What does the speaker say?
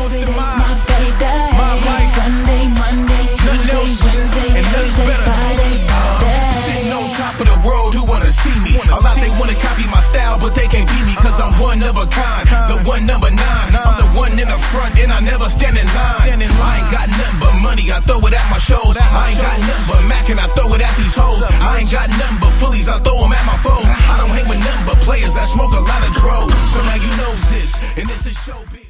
Saturday's my payday. Sunday, Monday, Tuesday, Wednesday, Thursday, Friday, Saturday. Sitting on top of the world, who wanna see me? A lot they wanna copy my style, but they can't beat me, cause I'm one of a kind, the one number 9. I'm the one in the front, and I never stand in line. I ain't got nothing but money, I throw it at my shows. I ain't got nothing but Mac, and I throw it at these hoes. I ain't got nothing but fullies, I throw them at my foes. I don't hang with nothing but players that smoke a lot of dro. So now you know this, and this is showbiz.